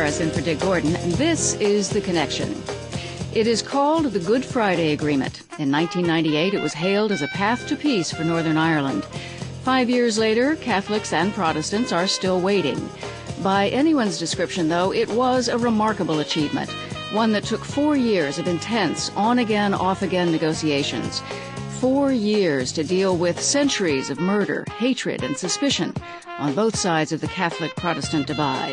Harris in for Dick Gordon, and this is The Connection. It is called the Good Friday Agreement. In 1998, it was hailed as a path to peace for Northern Ireland. 5 years later, Catholics and Protestants are still waiting. By anyone's description, though, it was a remarkable achievement, one that took 4 years of intense, on-again, off-again negotiations. 4 years to deal with centuries of murder, hatred, and suspicion on both sides of the Catholic-Protestant divide.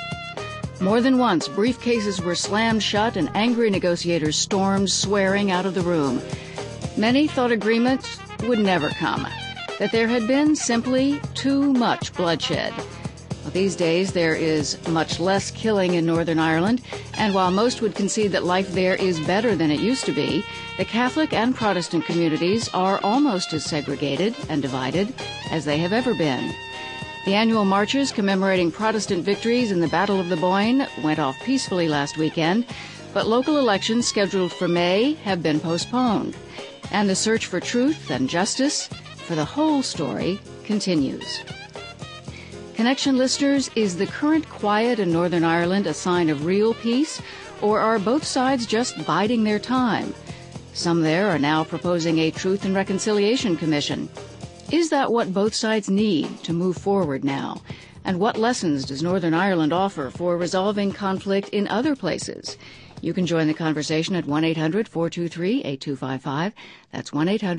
More than once, briefcases were slammed shut and angry negotiators stormed, swearing, out of the room. Many thought agreement would never come, that there had been simply too much bloodshed. Well, these days, there is much less killing in Northern Ireland, and while most would concede that life there is better than it used to be, the Catholic and Protestant communities are almost as segregated and divided as they have ever been. The annual marches commemorating Protestant victories in the Battle of the Boyne went off peacefully last weekend, but local elections scheduled for May have been postponed. And the search for truth and justice for the whole story continues. Connection listeners, is the current quiet in Northern Ireland a sign of real peace, or are both sides just biding their time? Some there are now proposing a Truth and Reconciliation Commission. Is that what both sides need to move forward now? And what lessons does Northern Ireland offer for resolving conflict in other places? You can join the conversation at 1-800-423-8255. That's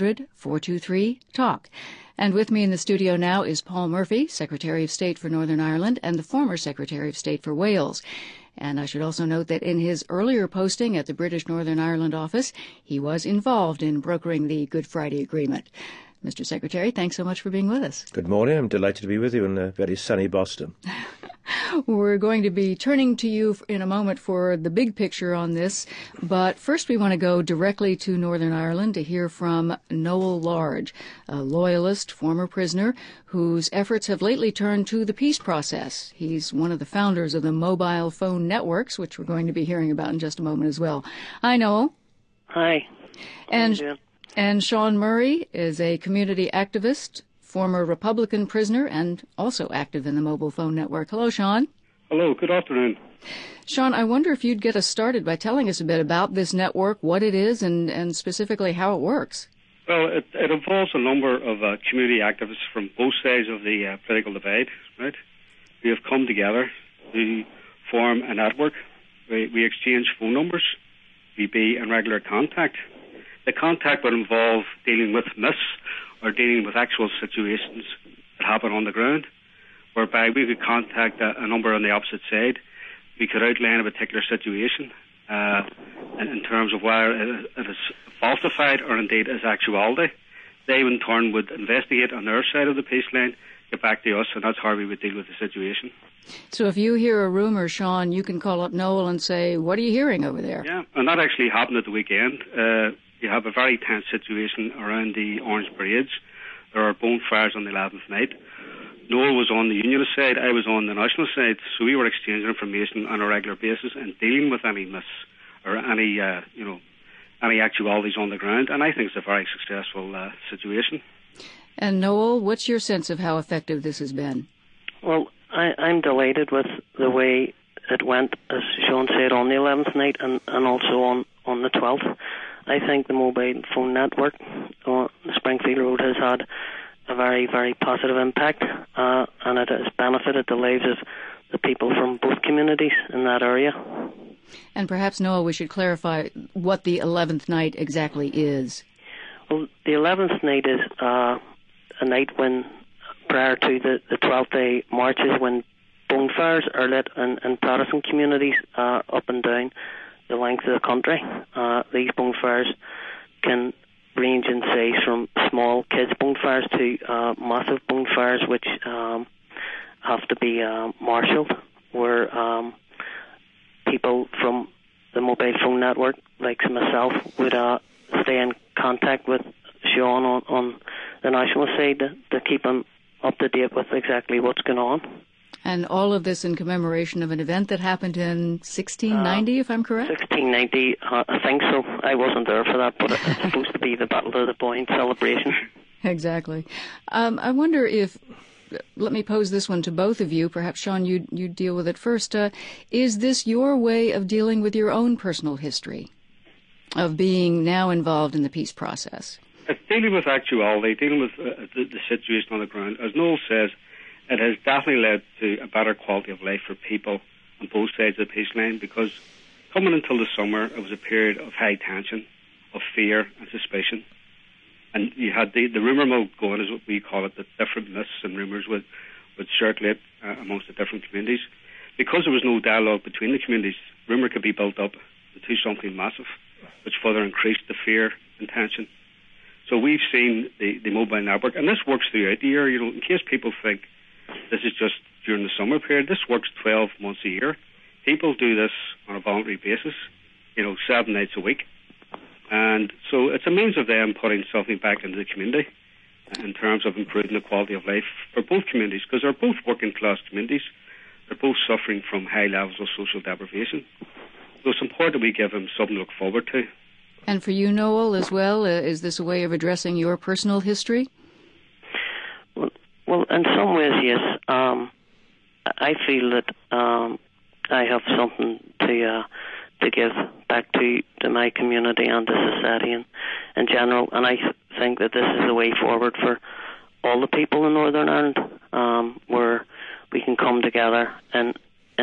1-800-423-TALK. And with me in the studio now is Paul Murphy, Secretary of State for Northern Ireland and the former Secretary of State for Wales. And I should also note that in his earlier posting at the British Northern Ireland office, he was involved in brokering the Good Friday Agreement. Mr. Secretary, thanks so much for being with us. Good morning. I'm delighted to be with you in very sunny Boston. We're going to be turning to you in a moment for the big picture on this, but first we want to go directly to Northern Ireland to hear from Noel Large, a loyalist, former prisoner, whose efforts have lately turned to the peace process. He's one of the founders of the mobile phone networks, which we're going to be hearing about in just a moment as well. Hi, Noel. Hi. And Sean Murray is a community activist, former Republican prisoner, and also active in the mobile phone network. Hello, Sean. Hello, good afternoon. Sean, I wonder if you'd get us started by telling us a bit about this network, what it is, and specifically how it works. Well, it involves a number of community activists from both sides of the political divide, right? We have come together to form a network. We exchange phone numbers. We be in regular contact. The contact would involve dealing with myths or dealing with actual situations that happen on the ground, whereby we could contact a number on the opposite side. We could outline a particular situation in terms of whether it is falsified or indeed is actuality. They in turn would investigate on their side of the peace line, get back to us, and that's how we would deal with the situation. So if you hear a rumor, Sean, you can call up Noel and say, what are you hearing over there? Yeah, and that actually happened at the weekend. You have a very tense situation around the Orange Parades. There are bonfires on the 11th night. Noel was on the unionist side, I was on the nationalist side, so we were exchanging information on a regular basis and dealing with any myths or any actualities on the ground, and I think it's a very successful situation. And Noel, what's your sense of how effective this has been? Well, I'm delighted with the way it went, as Sean said, on the 11th night and also on the 12th. I think the mobile phone network on the Springfield Road has had a very, very positive impact, and it has benefited the lives of the people from both communities in that area. And perhaps, Noel, we should clarify what the 11th night exactly is. Well, the 11th night is a night when, prior to the 12th day marches, when bonfires are lit in Protestant communities up and down the length of the country. These bonfires can range in size from small kids' bonfires to massive bonfires, which have to be marshalled, where people from the mobile phone network, like myself, would stay in contact with Sean on the national side to keep him up to date with exactly what's going on. And all of this in commemoration of an event that happened in 1690, if I'm correct? 1690, I think so. I wasn't there for that, but it's supposed to be the Battle of the Boyne celebration. Exactly. I wonder if let me pose this one to both of you. Perhaps, Sean, you deal with it first. Is this your way of dealing with your own personal history of being now involved in the peace process? It's dealing with actuality, dealing with the situation on the ground. As Noel says, it has definitely led to a better quality of life for people on both sides of the peace line, because coming until the summer, it was a period of high tension, of fear and suspicion. And you had the rumour mill going, is what we call it, the different myths and rumours would circulate amongst the different communities. Because there was no dialogue between the communities, rumour could be built up into something massive, which further increased the fear and tension. So we've seen the mobile network, and this works throughout the year. You know, in case people think this is just during the summer period, this works 12 months a year. People do this on a voluntary basis, 7 nights a week. And so it's a means of them putting something back into the community in terms of improving the quality of life for both communities, because they're both working class communities. They're both suffering from high levels of social deprivation. So it's important that we give them something to look forward to. And for you, Noel, as well, is this a way of addressing your personal history? Well, in some ways, yes. I feel that I have something to give back to my community and to society in general, and I think that this is the way forward for all the people in Northern Ireland, where we can come together in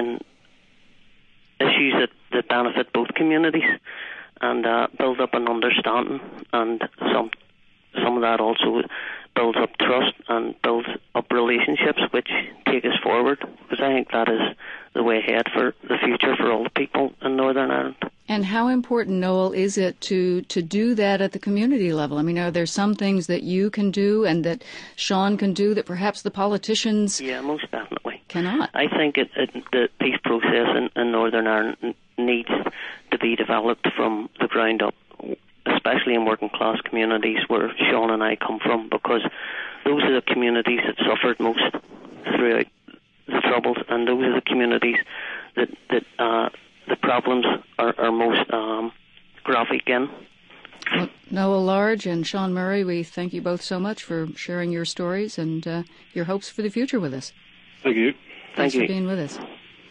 issues that benefit both communities and build up an understanding, and some of that also builds up trust and builds up relationships which take us forward, because I think that is the way ahead for the future for all the people in Northern Ireland. And how important, Noel, is it to do that at the community level? I mean, are there some things that you can do and that Sean can do that perhaps the politicians most definitely cannot? I think the peace process in Northern Ireland needs to be developed from the ground up, especially in working class communities where Sean and I come from, because those are the communities that suffered most throughout the Troubles, and those are the communities that the problems are most graphic in. Well, Noel Large and Sean Murray, we thank you both so much for sharing your stories and your hopes for the future with us. Thank you. Thanks for being with us.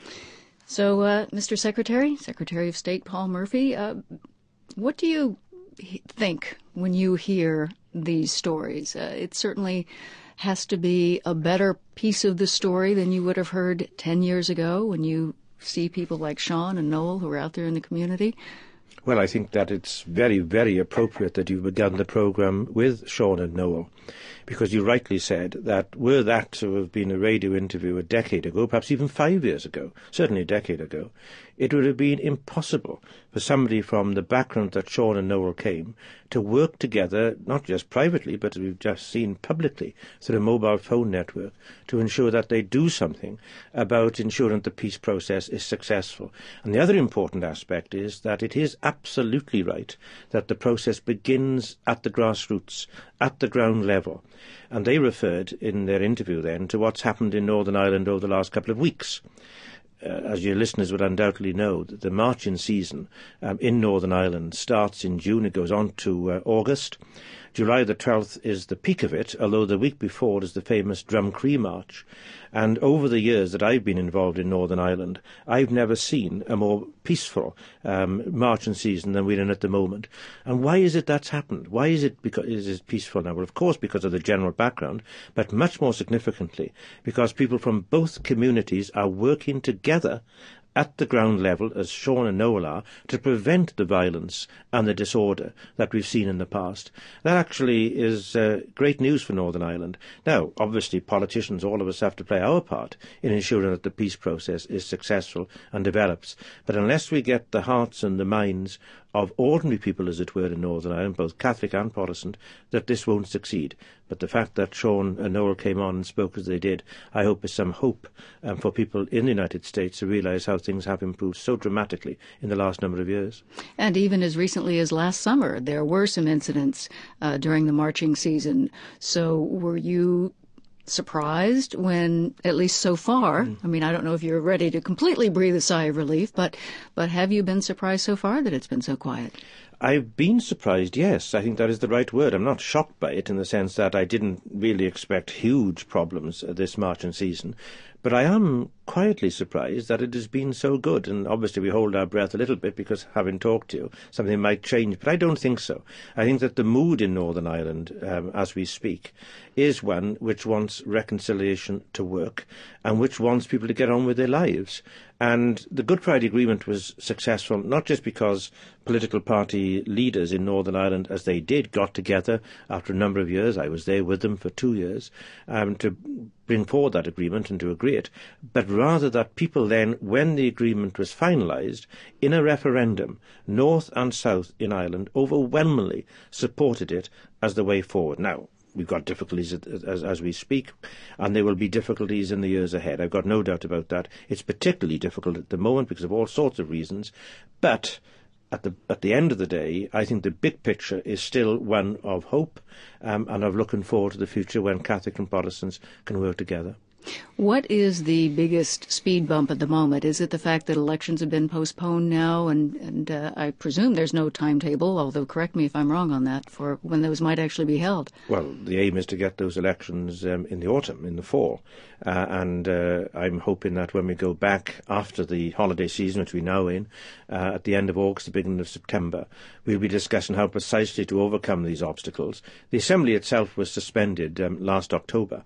So, Mr. Secretary of State Paul Murphy, what do you think when you hear these stories? It certainly has to be a better piece of the story than you would have heard 10 years ago when you see people like Sean and Noel who are out there in the community. Well, I think that it's very, very appropriate that you've begun the programme with Sean and Noel, because you rightly said that were that to have been a radio interview a decade ago, perhaps even 5 years ago, certainly a decade ago, it would have been impossible for somebody from the background that Sean and Noel came to work together, not just privately, but as we've just seen publicly, through a mobile phone network, to ensure that they do something about ensuring the peace process is successful. And the other important aspect is that it is absolutely right that the process begins at the grassroots, at the ground level. And they referred in their interview then to what's happened in Northern Ireland over the last couple of weeks. As your listeners would undoubtedly know, the marching season in Northern Ireland starts in June. It goes on to August. July the 12th is the peak of it, although the week before is the famous Drumcree March. And over the years that I've been involved in Northern Ireland, I've never seen a more peaceful marching season than we're in at the moment. And why is it that's happened? Why is it peaceful now? Well, of course, because of the general background, but much more significantly, because people from both communities are working together at the ground level, as Sean and Noel are, to prevent the violence and the disorder that we've seen in the past. That actually is great news for Northern Ireland. Now, obviously, politicians, all of us, have to play our part in ensuring that the peace process is successful and develops. But unless we get the hearts and the minds of ordinary people, as it were, in Northern Ireland, both Catholic and Protestant, that this won't succeed. But the fact that Sean and Noel came on and spoke as they did, I hope is some hope for people in the United States to realise how things have improved so dramatically in the last number of years. And even as recently as last summer, there were some incidents during the marching season. So were you surprised when, at least so far, I mean, I don't know if you're ready to completely breathe a sigh of relief, but have you been surprised so far that it's been so quiet? I've been surprised, yes. I think that is the right word. I'm not shocked by it in the sense that I didn't really expect huge problems this marching season. But I am quietly surprised that it has been so good. And obviously we hold our breath a little bit because, having talked to you, something might change. But I don't think so. I think that the mood in Northern Ireland, as we speak, is one which wants reconciliation to work and which wants people to get on with their lives. And the Good Friday Agreement was successful not just because political party leaders in Northern Ireland, as they did, got together after a number of years. I was there with them for 2 years to bring forward that agreement and to agree it, but rather that people then, when the agreement was finalised, in a referendum, North and South in Ireland overwhelmingly supported it as the way forward. Now, we've got difficulties as we speak, and there will be difficulties in the years ahead. I've got no doubt about that. It's particularly difficult at the moment because of all sorts of reasons. But at the end of the day, I think the big picture is still one of hope and of looking forward to the future when Catholic and Protestants can work together. What is the biggest speed bump at the moment? Is it the fact that elections have been postponed now, and I presume there's no timetable, although correct me if I'm wrong on that, for when those might actually be held? Well, the aim is to get those elections in the autumn, in the fall, and I'm hoping that when we go back after the holiday season, which we're now in, at the end of August, the beginning of September, we'll be discussing how precisely to overcome these obstacles. The Assembly itself was suspended last October,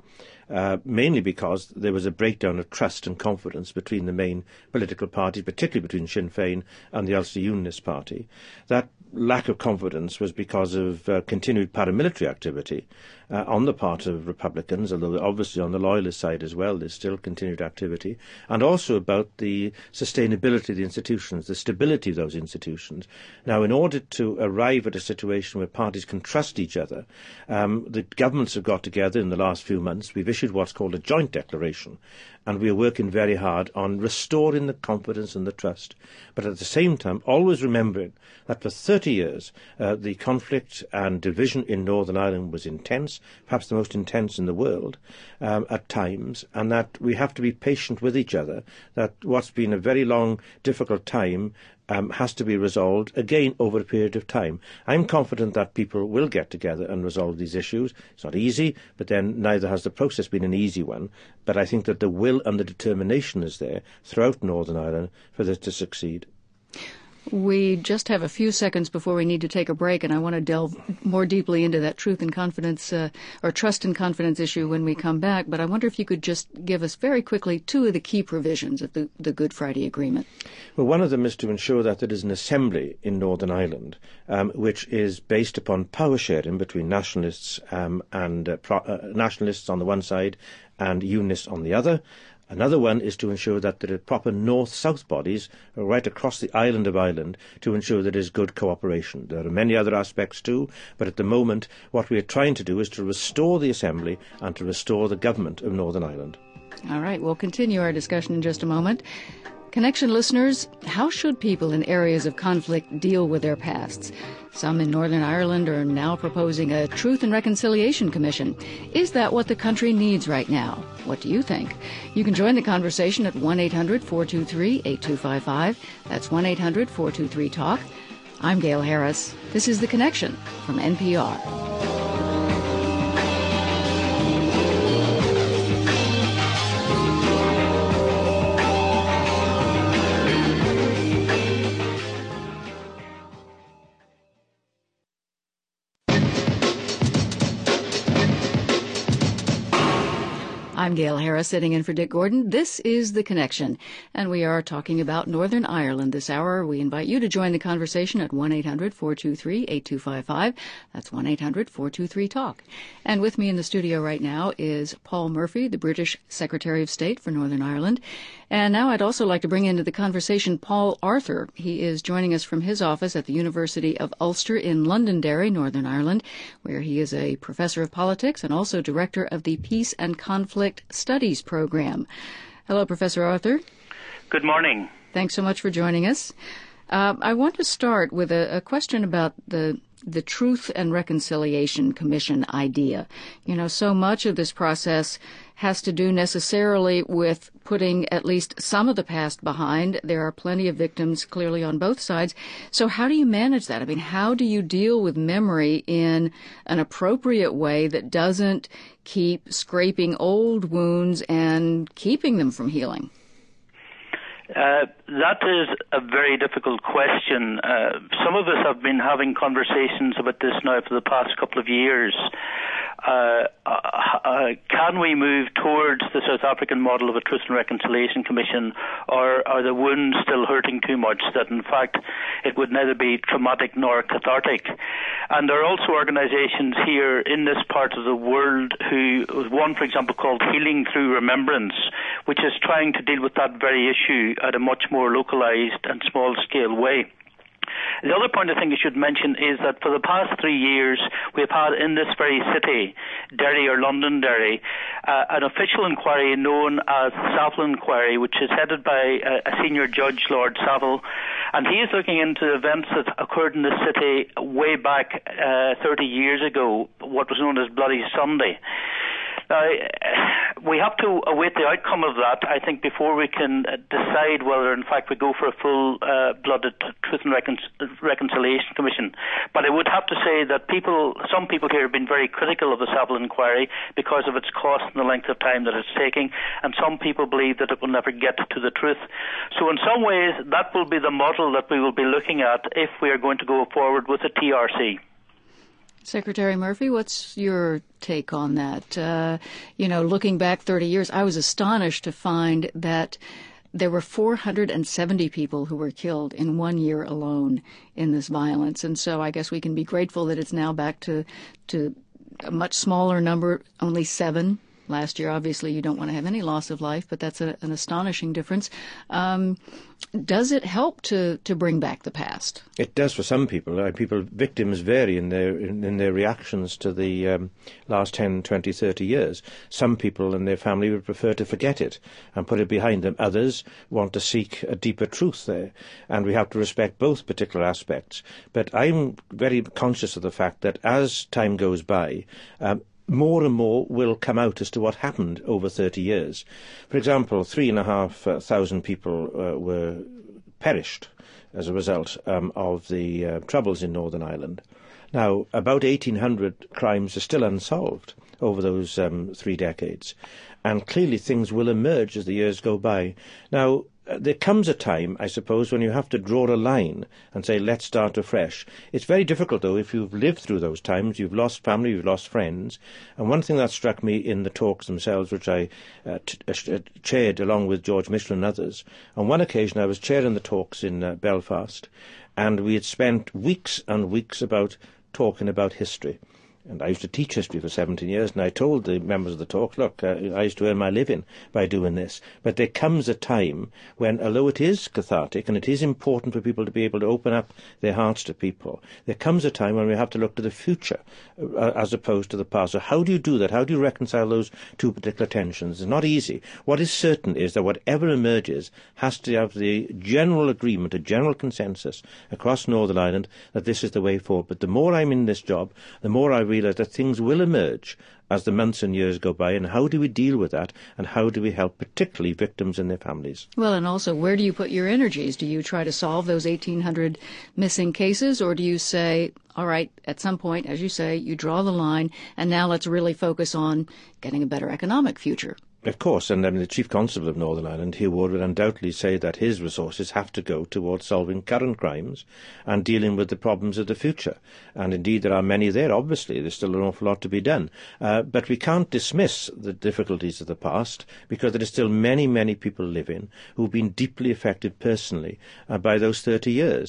mainly because there was a breakdown of trust and confidence between the main political parties, particularly between Sinn Féin and the Ulster Unionist Party. That lack of confidence was because of continued paramilitary activity on the part of Republicans, although obviously on the Loyalist side as well there's still continued activity, and also about the sustainability of the institutions, the stability of those institutions. Now, in order to arrive at a situation where parties can trust each other, the governments have got together in the last few months. We've issued what's called a joint declaration, and we are working very hard on restoring the confidence and the trust, but at the same time always remembering that for 30 years the conflict and division in Northern Ireland was intense, perhaps the most intense in the world at times, and that we have to be patient with each other, that what's been a very long, difficult time has to be resolved again over a period of time. I'm confident that people will get together and resolve these issues. It's not easy, but then neither has the process been an easy one. But I think that the will and the determination is there throughout Northern Ireland for this to succeed. We just have a few seconds before we need to take a break, and I want to delve more deeply into that truth and confidence, or trust and confidence issue when we come back. But I wonder if you could just give us very quickly two of the key provisions of the Good Friday Agreement. Well, one of them is to ensure that there is an assembly in Northern Ireland which is based upon power sharing between nationalists and nationalists on the one side and unionists on the other. Another one is to ensure that there are proper north-south bodies right across the island of Ireland to ensure there is good cooperation. There are many other aspects too, but at the moment what we are trying to do is to restore the Assembly and to restore the government of Northern Ireland. All right, we'll continue our discussion in just a moment. Connection listeners, how should people in areas of conflict deal with their pasts? Some in Northern Ireland are now proposing a Truth and Reconciliation Commission. Is that what the country needs right now? What do you think? You can join the conversation at 1-800-423-8255. That's 1-800-423-TALK. I'm Gail Harris. This is The Connection from NPR. I'm Gail Harris, sitting in for Dick Gordon. This is The Connection, and we are talking about Northern Ireland this hour. We invite you to join the conversation at 1-800-423-8255. That's 1-800-423-TALK. And with me in the studio right now is Paul Murphy, the British Secretary of State for Northern Ireland. And now I'd also like to bring into the conversation Paul Arthur. He is joining us from his office at the University of Ulster in Londonderry, Northern Ireland, where he is a professor of politics and also director of the Peace and Conflict Studies program. Hello, Professor Arthur. Good morning. Thanks so much for joining us. I want to start with a question about the Truth and Reconciliation Commission idea. You know, so much of this process has to do necessarily with putting at least some of the past behind. There are plenty of victims clearly on both sides. So how do you manage that? I mean, how do you deal with memory in an appropriate way that doesn't keep scraping old wounds and keeping them from healing? That is a very difficult question. Some of us have been having conversations about this now for the past couple of years. Can we move towards the South African model of a Truth and Reconciliation Commission, or are the wounds still hurting too much that in fact it would neither be traumatic nor cathartic? And there are also organisations here in this part of the world who, one for example called Healing Through Remembrance, which is trying to deal with that very issue at a much more localised and small scale way. The other point I think I should mention is that for the past 3 years we've had in this very city, Derry or Londonderry, an official inquiry known as the Savile Inquiry, which is headed by a senior judge, Lord Savile, and he is looking into events that occurred in this city way back 30 years ago, what was known as Bloody Sunday. Now, we have to await the outcome of that, I think, before we can decide whether, in fact, we go for a full-blooded Truth and Reconciliation Commission. But I would have to say that some people here have been very critical of the Savile Inquiry because of its cost and the length of time that it's taking, and some people believe that it will never get to the truth. So in some ways, that will be the model that we will be looking at if we are going to go forward with the TRC. Secretary Murphy, what's your take on that? Looking back 30 years, I was astonished to find that there were 470 people who were killed in 1 year alone in this violence. And so I guess we can be grateful that it's now back to a much smaller number, only 7. Last year, obviously, you don't want to have any loss of life, but that's an astonishing difference. Does it help to bring back the past? It does for some people. Victims vary in their reactions to the last 10, 20, 30 years. Some people and their family would prefer to forget it and put it behind them. Others want to seek a deeper truth there, and we have to respect both particular aspects. But I'm very conscious of the fact that as time goes by, more and more will come out as to what happened over 30 years. For example, 3,500 people were perished as a result of the troubles in Northern Ireland. Now, about 1,800 crimes are still unsolved over those 3 decades, and clearly things will emerge as the years go by. Now, there comes a time, I suppose, when you have to draw a line and say, let's start afresh. It's very difficult, though, if you've lived through those times. You've lost family, you've lost friends. And one thing that struck me in the talks themselves, which I chaired along with George Mitchell and others, on one occasion I was chairing the talks in Belfast, and we had spent weeks and weeks talking about history. And I used to teach history for 17 years, and I told the members of the talk, look, I used to earn my living by doing this. But there comes a time when, although it is cathartic and it is important for people to be able to open up their hearts to people, there comes a time when we have to look to the future as opposed to the past. So how do you do that? How do you reconcile those two particular tensions? It's not easy. What is certain is that whatever emerges has to have the general agreement, a general consensus across Northern Ireland that this is the way forward. But the more I'm in this job, the more I realize that things will emerge as the months and years go by, and how do we deal with that, and how do we help particularly victims and their families? Well, and also, where do you put your energies? Do you try to solve those 1,800 missing cases, or do you say, all right, at some point, as you say, you draw the line, and now let's really focus on getting a better economic future? Of course, and the Chief Constable of Northern Ireland, Hugh Ward, would undoubtedly say that his resources have to go towards solving current crimes and dealing with the problems of the future. And indeed, there are many there, obviously. There's still an awful lot to be done. But we can't dismiss the difficulties of the past, because there are still many, many people living who've been deeply affected personally by those 30 years.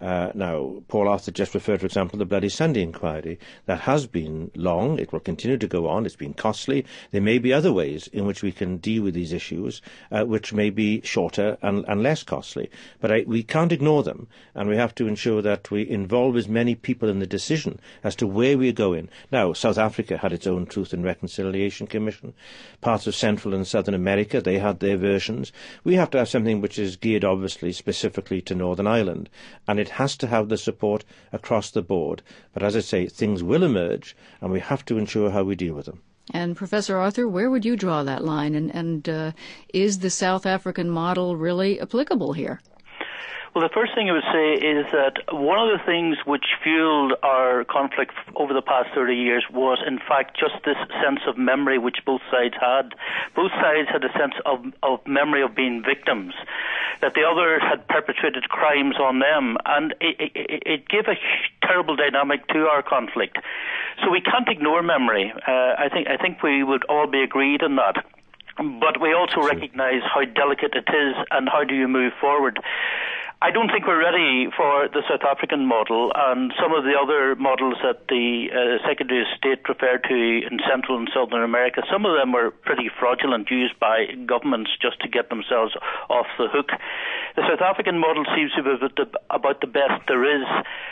Now, Paul Arthur just referred, for example, to the Bloody Sunday inquiry. That has been long. It will continue to go on. It's been costly. There may be other ways in which we can deal with these issues, which may be shorter and less costly. But we can't ignore them, and we have to ensure that we involve as many people in the decision as to where we're going. Now, South Africa had its own Truth and Reconciliation Commission. Parts of Central and Southern America, they had their versions. We have to have something which is geared, obviously, specifically to Northern Ireland, and it has to have the support across the board. But as I say, things will emerge, and we have to ensure how we deal with them. And Professor Arthur, where would you draw that line? And is the South African model really applicable here? Well, the first thing I would say is that one of the things which fueled our conflict over the past 30 years was, in fact, just this sense of memory which both sides had. Both sides had a sense of memory of being victims, that the other had perpetrated crimes on them, and it gave a terrible dynamic to our conflict. So we can't ignore memory. I think we would all be agreed on that. But we also recognise how delicate it is and how do you move forward. I don't think we're ready for the South African model, and some of the other models that the Secretary of State referred to in Central and Southern America, some of them were pretty fraudulent, used by governments just to get themselves off the hook. The South African model seems to be about the best there is.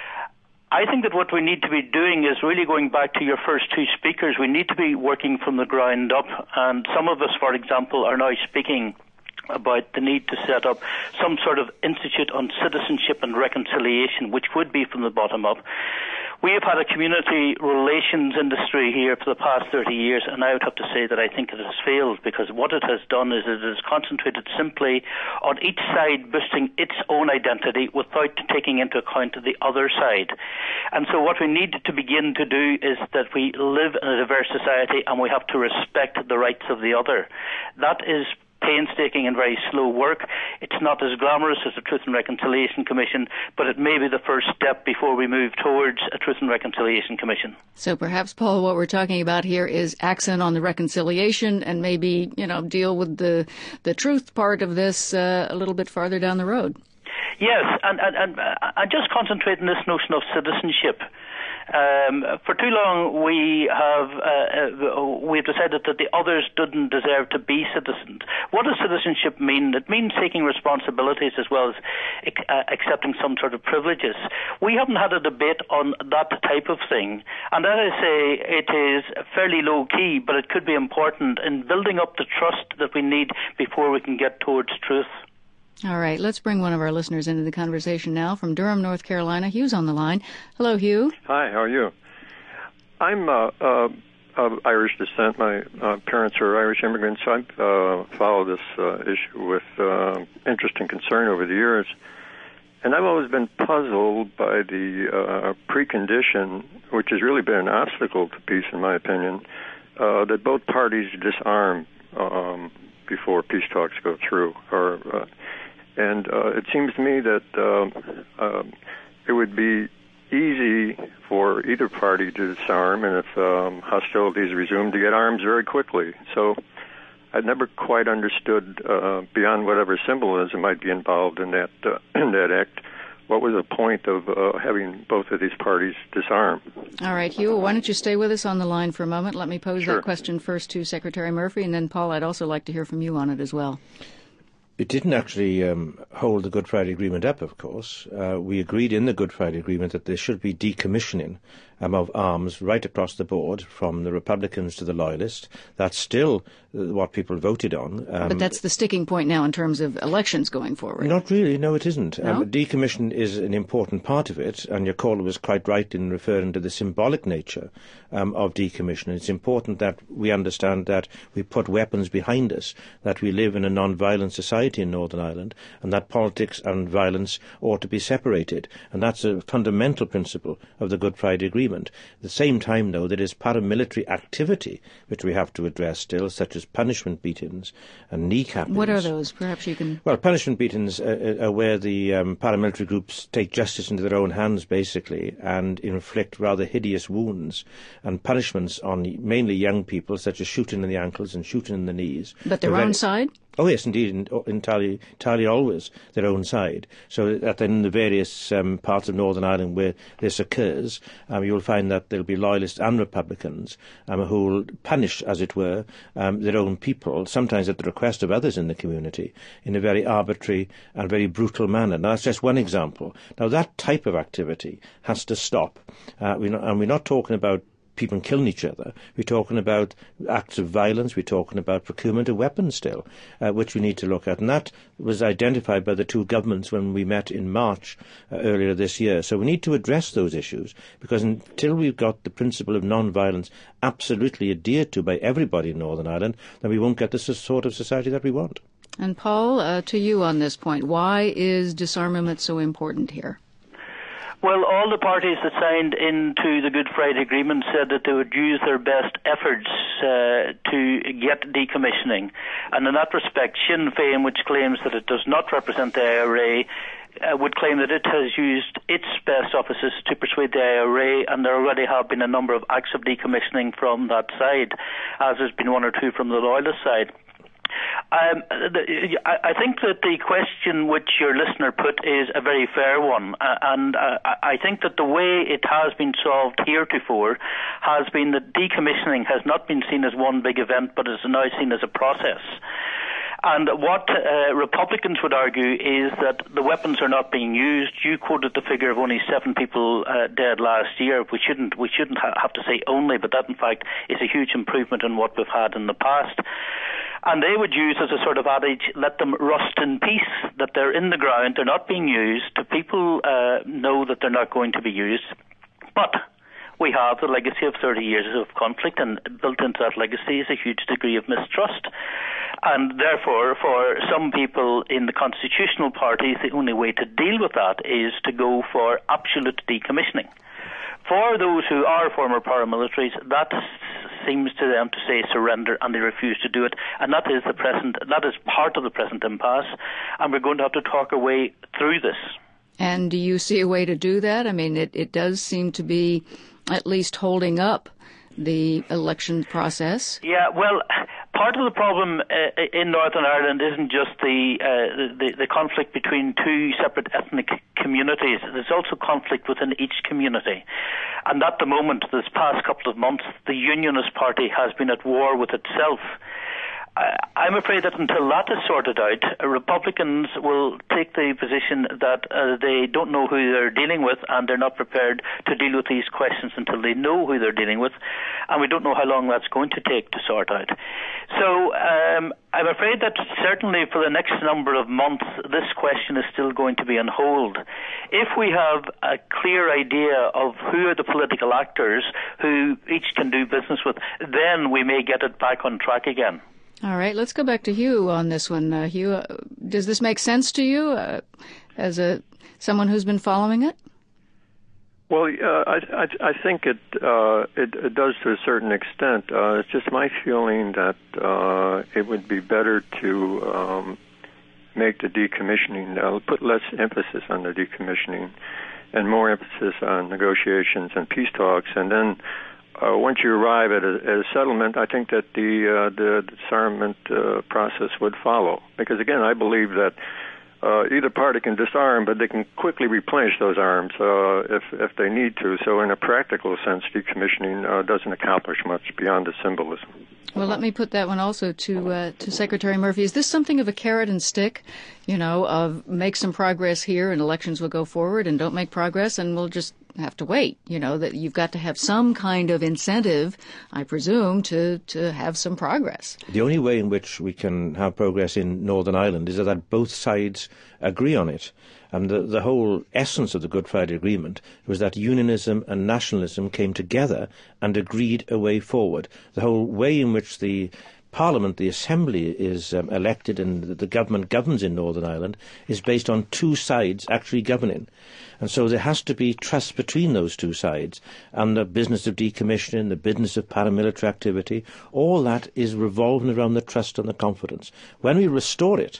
I think that what we need to be doing is really going back to your first two speakers. We need to be working from the ground up, and some of us, for example, are now speaking about the need to set up some sort of institute on citizenship and reconciliation, which would be from the bottom up. We have had a community relations industry here for the past 30 years, and I would have to say that I think it has failed, because what it has done is it has concentrated simply on each side boosting its own identity without taking into account the other side. And so what we need to begin to do is that we live in a diverse society and we have to respect the rights of the other. That is painstaking and very slow work. It's not as glamorous as the Truth and Reconciliation Commission, but it may be the first step before we move towards a Truth and Reconciliation Commission. So perhaps, Paul, what we're talking about here is accent on the reconciliation and maybe, deal with the truth part of this a little bit farther down the road. Yes, and just concentrate on this notion of citizenship. For too long, we've decided that the others didn't deserve to be citizens. What does citizenship mean? It means taking responsibilities as well as accepting some sort of privileges. We haven't had a debate on that type of thing, and as I say, it is fairly low key, but it could be important in building up the trust that we need before we can get towards truth. All right, let's bring one of our listeners into the conversation now. From Durham, North Carolina, Hugh's on the line. Hello, Hugh. Hi, how are you? I'm of Irish descent. My parents are Irish immigrants. I've followed this issue with interest and concern over the years. And I've always been puzzled by the precondition, which has really been an obstacle to peace, in my opinion, that both parties disarm before peace talks go through. And it seems to me that it would be easy for either party to disarm, and if hostilities resume, to get arms very quickly. So I've never quite understood, beyond whatever symbolism might be involved in that act, what was the point of having both of these parties disarm? All right, Hugh, why don't you stay with us on the line for a moment? Let me pose Sure. that question first to Secretary Murphy, and then, Paul, I'd also like to hear from you on it as well. It didn't actually hold the Good Friday Agreement up, of course. We agreed in the Good Friday Agreement that there should be decommissioning of arms right across the board, from the Republicans to the Loyalists. That's still what people voted on. But that's the sticking point now in terms of elections going forward. Not really. No, it isn't. No? Decommission is an important part of it, and your caller was quite right in referring to the symbolic nature of decommission. It's important that we understand that we put weapons behind us, that we live in a non-violent society in Northern Ireland, and that politics and violence ought to be separated. And that's a fundamental principle of the Good Friday Agreement. At the same time, though, there is paramilitary activity which we have to address still, such as punishment beatings and kneecappings. What are those? Perhaps you can... Well, punishment beatings are where the paramilitary groups take justice into their own hands, basically, and inflict rather hideous wounds and punishments on mainly young people, such as shooting in the ankles and shooting in the knees. But their own side? Oh yes, indeed, entirely always their own side. So that in the various parts of Northern Ireland where this occurs, you'll find that there'll be loyalists and Republicans who will punish, as it were, their own people, sometimes at the request of others in the community, in a very arbitrary and very brutal manner. Now, that's just one example. Now, that type of activity has to stop. We're not talking about people killing each other. We're talking about acts of violence. We're talking about procurement of weapons still, which we need to look at. And that was identified by the two governments when we met in March earlier this year. So we need to address those issues, because until we've got the principle of non-violence absolutely adhered to by everybody in Northern Ireland, then we won't get the sort of society that we want. And Paul, to you on this point, why is disarmament so important here? Well, all the parties that signed into the Good Friday Agreement said that they would use their best efforts to get decommissioning. And in that respect, Sinn Féin, which claims that it does not represent the IRA, would claim that it has used its best offices to persuade the IRA, and there already have been a number of acts of decommissioning from that side, as there's been one or two from the Loyalist side. I think that the question which your listener put is a very fair one, and I think that the way it has been solved heretofore has been that decommissioning has not been seen as one big event, but is now seen as a process. And what Republicans would argue is that the weapons are not being used. You quoted the figure of only 7 people dead last year. We shouldn't have to say only, but that in fact is a huge improvement on what we've had in the past. And they would use as a sort of adage, let them rust in peace, that they're in the ground, they're not being used. People know that they're not going to be used. But we have the legacy of 30 years of conflict, and built into that legacy is a huge degree of mistrust. And therefore, for some people in the constitutional parties, the only way to deal with that is to go for absolute decommissioning. For those who are former paramilitaries, that seems to them to say surrender, and they refuse to do it. And that is part of the present impasse, and we're going to have to talk our way through this. And do you see a way to do that? I mean, it does seem to be at least holding up the election process. Yeah, well, part of the problem in Northern Ireland isn't just the conflict between two separate ethnic communities. There's also conflict within each community. And at the moment, this past couple of months, the Unionist Party has been at war with itself. I'm afraid that until that is sorted out, Republicans will take the position that they don't know who they're dealing with, and they're not prepared to deal with these questions until they know who they're dealing with, and we don't know how long that's going to take to sort out. So I'm afraid that certainly for the next number of months, this question is still going to be on hold. If we have a clear idea of who are the political actors who each can do business with, then we may get it back on track again. All right, let's go back to Hugh on this one. Hugh, does this make sense to you as someone who's been following it? Well, I think it does to a certain extent. It's just my feeling that it would be better to make the decommissioning, put less emphasis on the decommissioning and more emphasis on negotiations and peace talks, and then once you arrive at a settlement, I think that the disarmament process would follow. Because again, I believe that either party can disarm, but they can quickly replenish those arms if they need to. So in a practical sense, decommissioning doesn't accomplish much beyond the symbolism. Well, let me put that one also to Secretary Murphy. Is this something of a carrot and stick, of make some progress here and elections will go forward, and don't make progress and we'll just have to wait, that you've got to have some kind of incentive, I presume, to have some progress? The only way in which we can have progress in Northern Ireland is that both sides agree on it. And the whole essence of the Good Friday Agreement was that unionism and nationalism came together and agreed a way forward. The whole way in which the Parliament, the Assembly, is elected and the government governs in Northern Ireland is based on two sides actually governing. And so there has to be trust between those two sides. And the business of decommissioning, the business of paramilitary activity, all that is revolving around the trust and the confidence. When we restore it,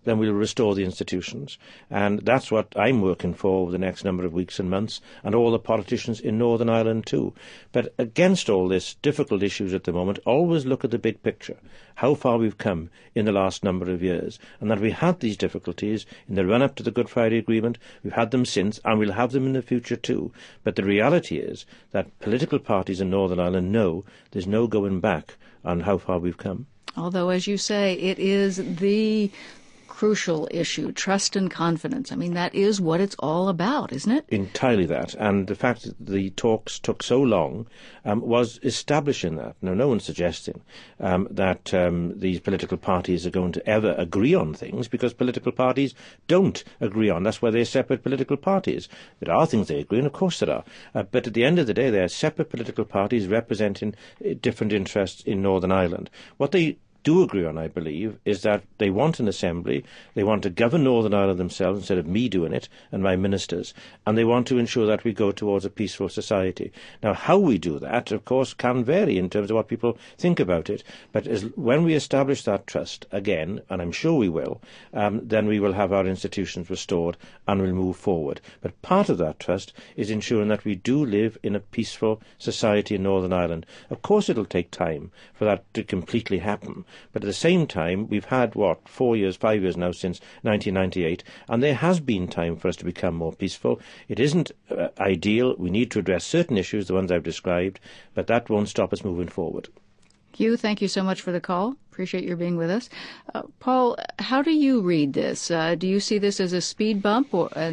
then we'll restore the institutions. And that's what I'm working for over the next number of weeks and months, and all the politicians in Northern Ireland too. But against all this difficult issues at the moment, always look at the big picture, how far we've come in the last number of years, and that we had these difficulties in the run-up to the Good Friday Agreement, we've had them since, and we'll have them in the future too. But the reality is that political parties in Northern Ireland know there's no going back on how far we've come. Although, as you say, it is the crucial issue, trust and confidence. I mean, that is what it's all about, isn't it? Entirely that. And the fact that the talks took so long was establishing that. Now, no one's suggesting that these political parties are going to ever agree on things, because political parties don't agree on. That's why they're separate political parties. There are things they agree on, of course there are. But at the end of the day, they are separate political parties representing different interests in Northern Ireland. What they do agree on, I believe, is that they want an assembly, they want to govern Northern Ireland themselves instead of me doing it and my ministers, and they want to ensure that we go towards a peaceful society. Now, how we do that, of course, can vary in terms of what people think about it, but when we establish that trust again, and I'm sure we will, then we will have our institutions restored and we'll move forward. But part of that trust is ensuring that we do live in a peaceful society in Northern Ireland. Of course, it'll take time for that to completely happen. But at the same time, we've had, 5 years now since 1998, and there has been time for us to become more peaceful. It isn't ideal. We need to address certain issues, the ones I've described, but that won't stop us moving forward. Hugh, thank you so much for the call. Appreciate your being with us. Paul, how do you read this? Do you see this as a speed bump,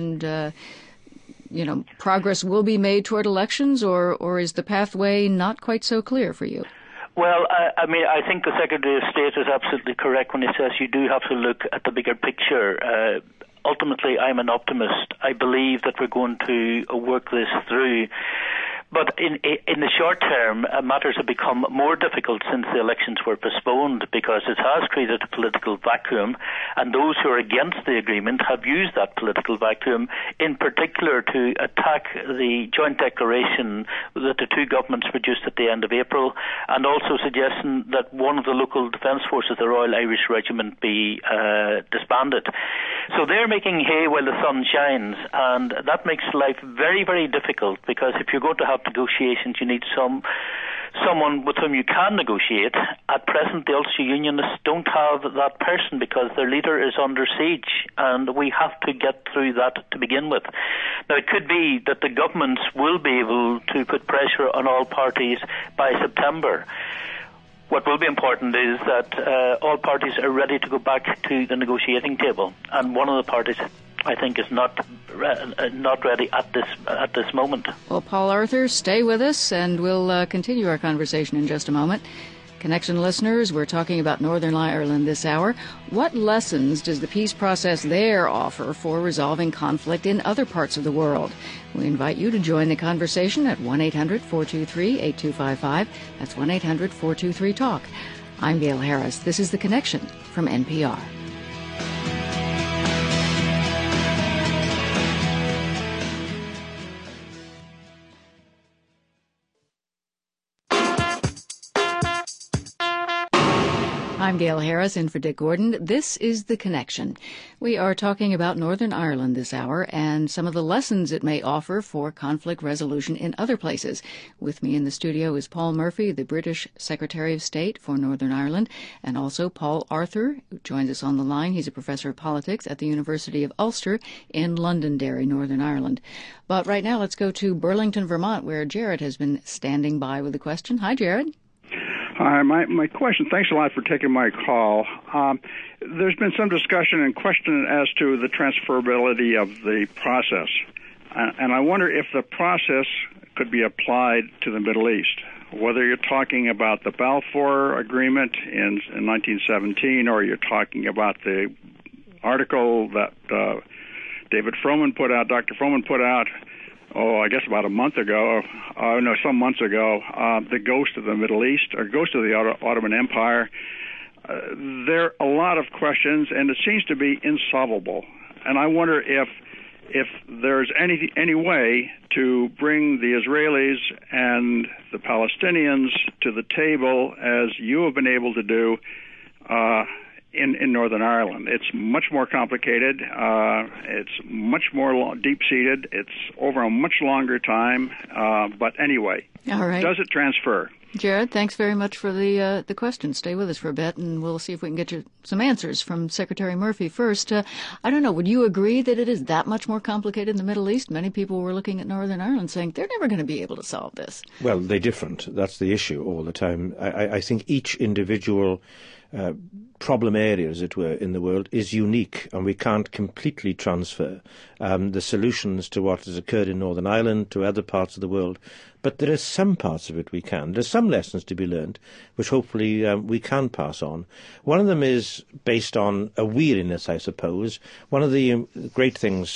progress will be made toward elections, or is the pathway not quite so clear for you? Well, I think the Secretary of State is absolutely correct when he says you do have to look at the bigger picture. Ultimately, I'm an optimist. I believe that we're going to work this through. But in the short term, matters have become more difficult since the elections were postponed, because it has created a political vacuum, and those who are against the agreement have used that political vacuum in particular to attack the joint declaration that the two governments produced at the end of April, and also suggesting that one of the local defence forces, the Royal Irish Regiment, be disbanded. So they're making hay while the sun shines, and that makes life very, very difficult, because if you're going to have negotiations, you need someone with whom you can negotiate. At present, the Ulster Unionists don't have that person because their leader is under siege, and we have to get through that to begin with. Now, it could be that the governments will be able to put pressure on all parties by September. What will be important is that all parties are ready to go back to the negotiating table, and one of the parties, I think, is not ready at this moment. Well, Paul Arthur, stay with us, and we'll continue our conversation in just a moment. Connection listeners, we're talking about Northern Ireland this hour. What lessons does the peace process there offer for resolving conflict in other parts of the world? We invite you to join the conversation at 1-800-423-8255. That's 1-800-423-TALK. I'm Gail Harris. This is The Connection from NPR. I'm Gail Harris, in for Dick Gordon. This is The Connection. We are talking about Northern Ireland this hour and some of the lessons it may offer for conflict resolution in other places. With me in the studio is Paul Murphy, the British Secretary of State for Northern Ireland, and also Paul Arthur, who joins us on the line. He's a professor of politics at the University of Ulster in Londonderry, Northern Ireland. But right now, let's go to Burlington, Vermont, where Jared has been standing by with a question. Hi, Jared. Hi, my question, thanks a lot for taking my call. There's been some discussion and question as to the transferability of the process. And I wonder if the process could be applied to the Middle East, whether you're talking about the Balfour Agreement in 1917 or you're talking about the article that Dr. Froman put out, I guess about a month ago, some months ago, the Ghost of the Middle East, or Ghost of the Ottoman Empire. There are a lot of questions, and it seems to be insolvable. And I wonder if there's any way to bring the Israelis and the Palestinians to the table, as you have been able to do, in Northern Ireland. It's much more complicated. It's much more deep-seated. It's over a much longer time. But anyway, all right. Does it transfer? Jared, thanks very much for the question. Stay with us for a bit, and we'll see if we can get you some answers from Secretary Murphy first. I don't know, would you agree that it is that much more complicated in the Middle East? Many people were looking at Northern Ireland saying they're never going to be able to solve this. Well, they're different. That's the issue all the time. I think each individual problem area, as it were, in the world is unique, and we can't completely transfer the solutions to what has occurred in Northern Ireland to other parts of the world. But there are some parts of it we can. There's some lessons to be learned, which hopefully we can pass on. One of them is based on a weariness, I suppose. One of the great things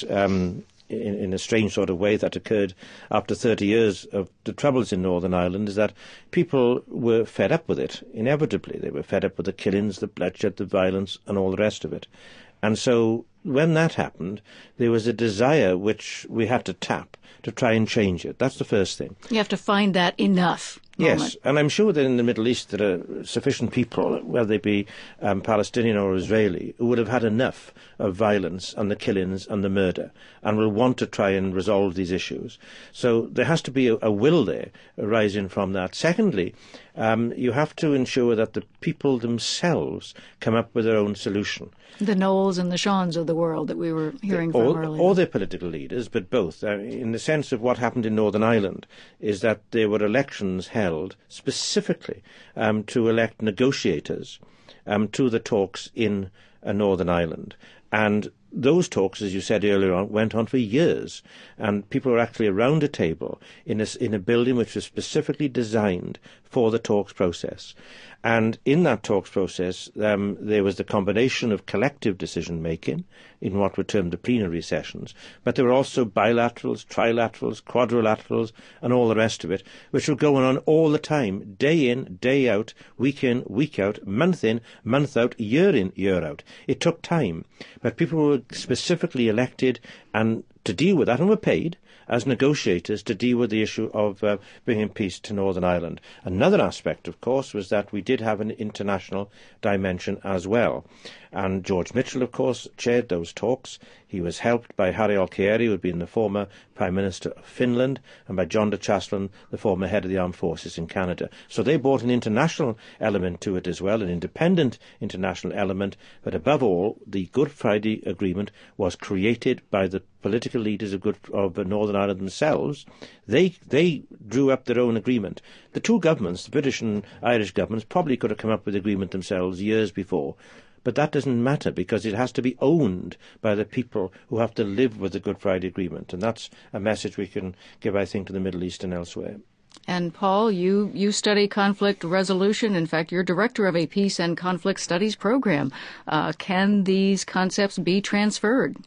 in a strange sort of way that occurred after 30 years of the troubles in Northern Ireland is that people were fed up with it, inevitably. They were fed up with the killings, the bloodshed, the violence, and all the rest of it. And so when that happened, there was a desire which we had to tap to try and change it. That's the first thing. You have to find that enough moment. Yes, and I'm sure that in the Middle East there are sufficient people, whether they be Palestinian or Israeli, who would have had enough of violence and the killings and the murder and will want to try and resolve these issues. So there has to be a will there arising from that. Secondly, you have to ensure that the people themselves come up with their own solution. The Knowles and the Shawns of the world that we were hearing from earlier. Or their political leaders, but both. In the sense of what happened in Northern Ireland is that there were elections held specifically to elect negotiators to the talks in Northern Ireland. And those talks, as you said earlier on, went on for years, and people were actually around a table in a building which was specifically designed for the talks process. And in that talks process, there was the combination of collective decision-making in what were termed the plenary sessions, but there were also bilaterals, trilaterals, quadrilaterals, and all the rest of it, which were going on all the time, day in, day out, week in, week out, month in, month out, year in, year out. It took time, but people were specifically elected and to deal with that, and were paid as negotiators to deal with the issue of bringing peace to Northern Ireland. Another aspect, of course, was that we did have an international dimension as well. And George Mitchell, of course, chaired those talks. He was helped by Harry Alcieri, who had been the former Prime Minister of Finland, and by John de Chastelin, the former head of the Armed Forces in Canada. So they brought an international element to it as well, an independent international element. But above all, the Good Friday Agreement was created by the political leaders of Northern Ireland themselves. They drew up their own agreement. The two governments, the British and Irish governments, probably could have come up with the agreement themselves years before. But that doesn't matter because it has to be owned by the people who have to live with the Good Friday Agreement. And that's a message we can give, I think, to the Middle East and elsewhere. And Paul, you study conflict resolution. In fact, you're director of a peace and conflict studies program. Can these concepts be transferred?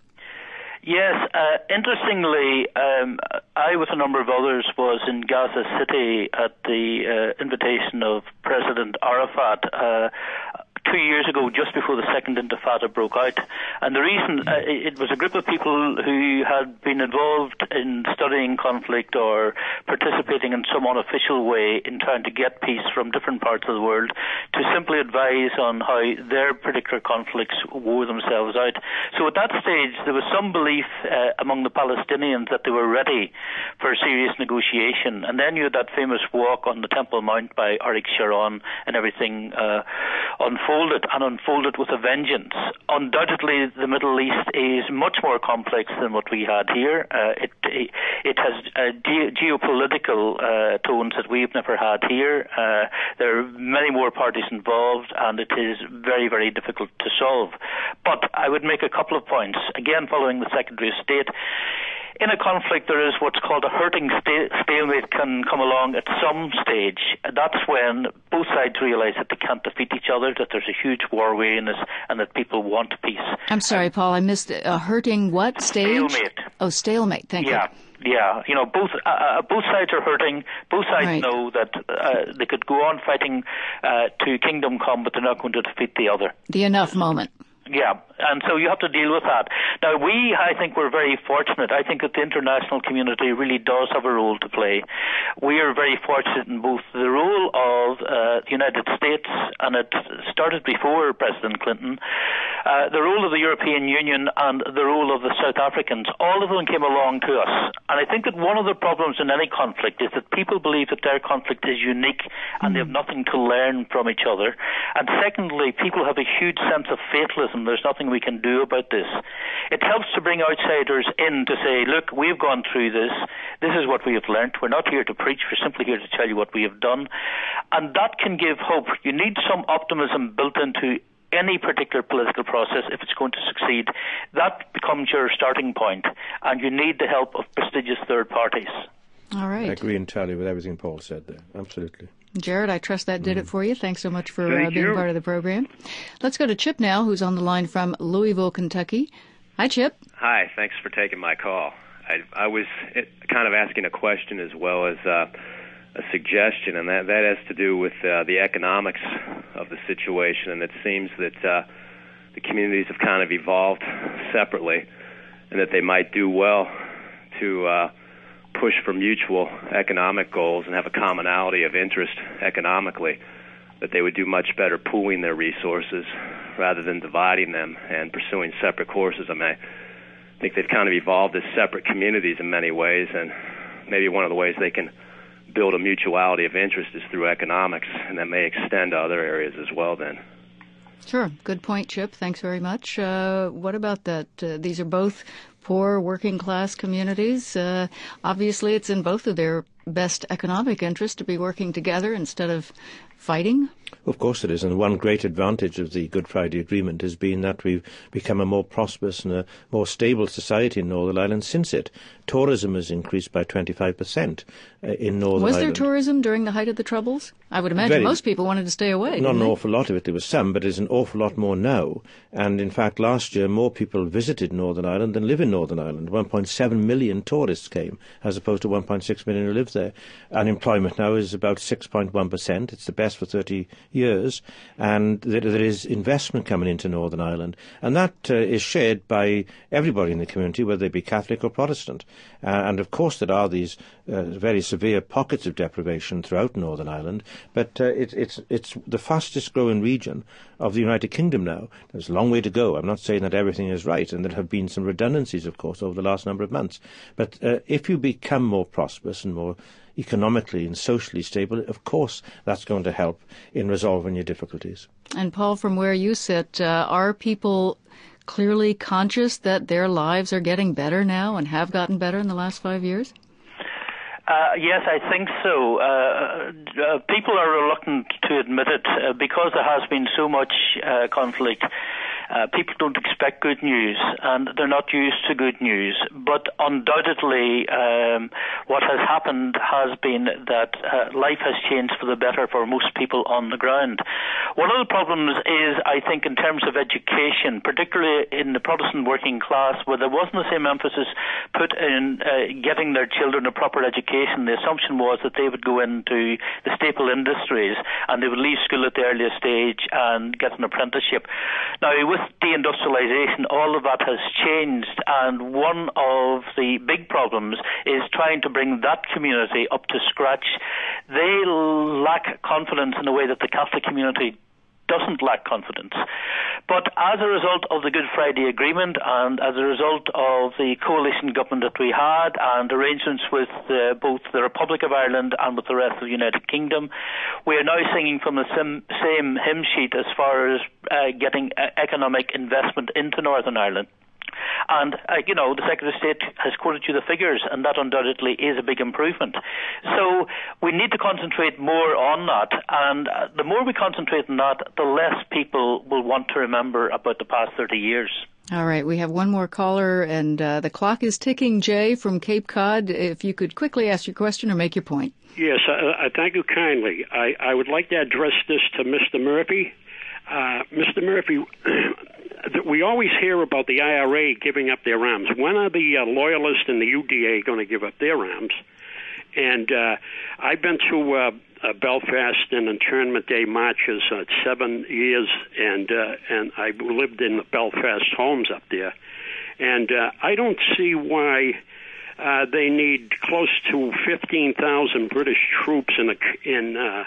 Yes, interestingly, I, with a number of others, was in Gaza City at the invitation of President Arafat 2 years ago, just before the Second Intifada broke out. And the reason, it was a group of people who had been involved in studying conflict or participating in some unofficial way in trying to get peace from different parts of the world, to simply advise on how their particular conflicts wore themselves out. So at that stage, there was some belief among the Palestinians that they were ready for serious negotiation. And then you had that famous walk on the Temple Mount by Arik Sharon, and everything unfolded with a vengeance. Undoubtedly, the Middle East is much more complex than what we had here. It has geopolitical tones that we've never had here. There are many more parties involved, and it is very, very difficult to solve. But I would make a couple of points. Again, following the Secretary of State, in a conflict, there is what's called a hurting stalemate can come along at some stage. That's when both sides realise that they can't defeat each other, that there's a huge war weariness, and that people want peace. I'm sorry, Paul, I missed a hurting what stage? Stalemate. Oh, stalemate. Thank you. Yeah. You know, both sides are hurting. Both sides know that they could go on fighting to kingdom come, but they're not going to defeat the other. The enough moment. Yeah, and so you have to deal with that. Now, I think we're very fortunate. I think that the international community really does have a role to play. We are very fortunate in both the role of the United States, and it started before President Clinton, the role of the European Union and the role of the South Africans. All of them came along to us. And I think that one of the problems in any conflict is that people believe that their conflict is unique and they have nothing to learn from each other. And secondly, people have a huge sense of fatalism. There's nothing we can do about this. It helps to bring outsiders in to say, look, we've gone through this. This is what we have learnt. We're not here to preach. We're simply here to tell you what we have done. And that can give hope. You need some optimism built into any particular political process if it's going to succeed. That becomes your starting point, and you need the help of prestigious third parties. All right. I agree entirely with everything Paul said there. Absolutely. Jared, I trust that did it for you. Thanks so much for being part of the program. Let's go to Chip now, who's on the line from Louisville, Kentucky. Hi, Chip. Hi, thanks for taking my call. I was kind of asking a question as well as a suggestion, and that has to do with the economics of the situation. And it seems that the communities have kind of evolved separately, and that they might do well to push for mutual economic goals and have a commonality of interest economically, that they would do much better pooling their resources rather than dividing them and pursuing separate courses. I mean, I think they've kind of evolved as separate communities in many ways, and maybe one of the ways they can build a mutuality of interest is through economics, and that may extend to other areas as well then. Sure. Good point, Chip. Thanks very much. What about that? These are both poor working-class communities. Obviously, it's in both of their best economic interest to be working together instead of fighting. Of course it is, and one great advantage of the Good Friday Agreement has been that we've become a more prosperous and a more stable society in Northern Ireland since it. Tourism has increased by 25% in Northern Ireland. Was there tourism during the height of the Troubles? I would imagine most people wanted to stay away. Not an awful lot of it. There was some, but there's an awful lot more now. And in fact, last year, more people visited Northern Ireland than live in Northern Ireland. 1.7 million tourists came, as opposed to 1.6 million who live there. Unemployment now is about 6.1%. It's the best for 30 years. And there is investment coming into Northern Ireland. And that is shared by everybody in the community, whether they be Catholic or Protestant. And of course, there are these very severe pockets of deprivation throughout Northern Ireland, but it's the fastest growing region of the United Kingdom now. There's a long way to go. I'm not saying that everything is right, and there have been some redundancies, of course, over the last number of months. But if you become more prosperous and more economically and socially stable, of course that's going to help in resolving your difficulties. And Paul, from where you sit, are people clearly conscious that their lives are getting better now and have gotten better in the last 5 years? Yes, I think so. People are reluctant to admit it because there has been so much conflict. People don't expect good news, and they're not used to good news. But undoubtedly, what has happened has been that life has changed for the better for most people on the ground. One of the problems is, I think, in terms of education, particularly in the Protestant working class, where there wasn't the same emphasis put in getting their children a proper education. The assumption was that they would go into the staple industries and they would leave school at the earliest stage and get an apprenticeship. Now, with deindustrialization, all of that has changed, and one of the big problems is trying to bring that community up to scratch. They lack confidence in a way that the Catholic community doesn't lack confidence. But as a result of the Good Friday Agreement and as a result of the coalition government that we had and arrangements with both the Republic of Ireland and with the rest of the United Kingdom, we are now singing from the same hymn sheet as far as getting economic investment into Northern Ireland. And, the Secretary of State has quoted you the figures, and that undoubtedly is a big improvement. So we need to concentrate more on that, and the more we concentrate on that, the less people will want to remember about the past 30 years. All right, we have one more caller, and the clock is ticking. Jay from Cape Cod, if you could quickly ask your question or make your point. Yes, I thank you kindly. I would like to address this to Mr. Murphy. Mr. Murphy, we always hear about the IRA giving up their arms. When are the Loyalists and the UDA going to give up their arms? And I've been to Belfast and Internment Day marches 7 years, and I lived in the Belfast homes up there, and I don't see why they need close to 15,000 British troops in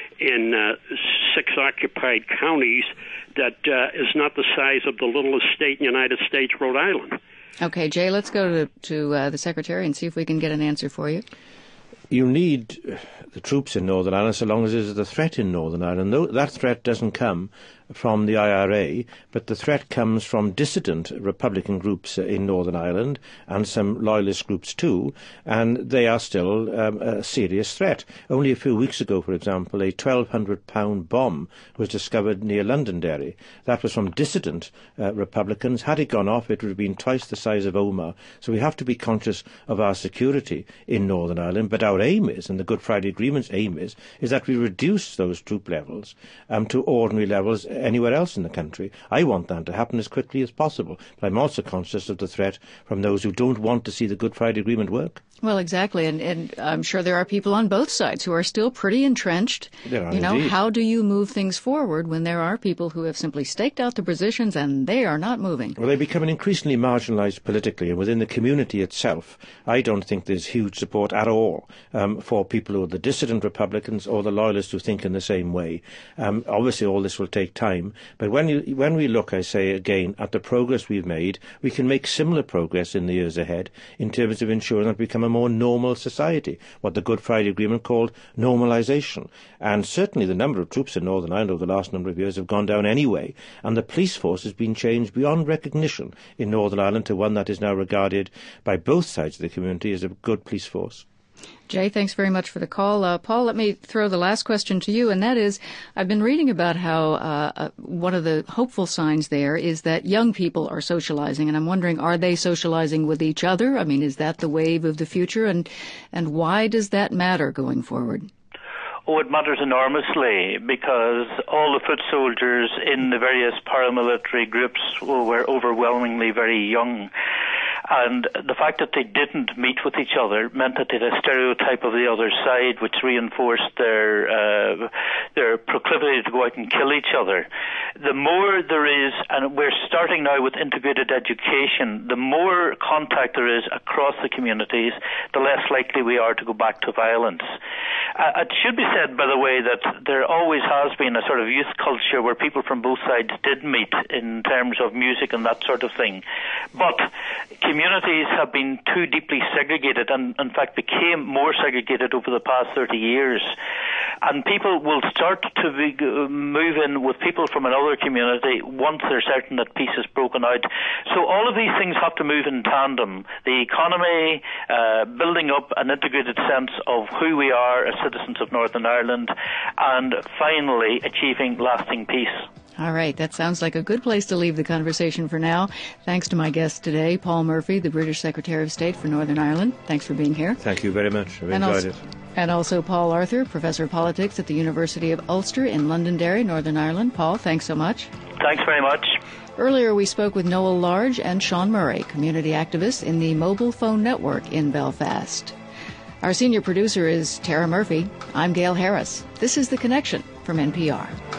6 occupied counties. That is not the size of the littlest state in the United States, Rhode Island. Okay, Jay, let's go to the Secretary and see if we can get an answer for you. You need the troops in Northern Ireland so long as there's a threat in Northern Ireland. No, that threat doesn't come from the IRA, but the threat comes from dissident Republican groups in Northern Ireland and some loyalist groups too, and they are still a serious threat. Only a few weeks ago, for example, a 1,200-pound bomb was discovered near Londonderry. That was from dissident Republicans. Had it gone off, it would have been twice the size of Omagh. So we have to be conscious of our security in Northern Ireland, but our aim is, and the Good Friday Agreement's aim is that we reduce those troop levels to ordinary levels anywhere else in the country. I want that to happen as quickly as possible, but I'm also conscious of the threat from those who don't want to see the Good Friday Agreement work. Well, exactly, and I'm sure there are people on both sides who are still pretty entrenched. There are, indeed. How do you move things forward when there are people who have simply staked out the positions and they are not moving? Well, they become increasingly marginalised politically, and within the community itself, I don't think there's huge support at all for people who are the dissident Republicans or the loyalists who think in the same way. Obviously, all this will take time, but when we look, I say again, at the progress we've made, we can make similar progress in the years ahead in terms of ensuring that we become a more normal society, what the Good Friday Agreement called normalisation. And certainly the number of troops in Northern Ireland over the last number of years have gone down anyway, and the police force has been changed beyond recognition in Northern Ireland to one that is now regarded by both sides of the community as a good police force. Jay, thanks very much for the call. Paul, let me throw the last question to you, and that is, I've been reading about how one of the hopeful signs there is that young people are socializing, and I'm wondering, are they socializing with each other? I mean, is that the wave of the future, and why does that matter going forward? Oh, it matters enormously because all the foot soldiers in the various paramilitary groups were overwhelmingly very young. And the fact that they didn't meet with each other meant that they had a stereotype of the other side, which reinforced their proclivity to go out and kill each other. The more there is, and we're starting now with integrated education, the more contact there is across the communities, the less likely we are to go back to violence. It should be said, by the way, that there always has been a sort of youth culture where people from both sides did meet in terms of music and that sort of thing. But communities have been too deeply segregated and, in fact, became more segregated over the past 30 years. And people will start to move in with people from another community once they're certain that peace is broken out. So all of these things have to move in tandem. The economy, building up an integrated sense of who we are as citizens of Northern Ireland, and finally achieving lasting peace. All right, that sounds like a good place to leave the conversation for now. Thanks to my guest today, Paul Murphy, the British Secretary of State for Northern Ireland. Thanks for being here. Thank you very much. I've enjoyed it. And also Paul Arthur, Professor of Politics at the University of Ulster in Londonderry, Northern Ireland. Paul, thanks so much. Thanks very much. Earlier we spoke with Noel Large and Sean Murray, community activists in the Mobile Phone Network in Belfast. Our senior producer is Tara Murphy. I'm Gail Harris. This is The Connection from NPR.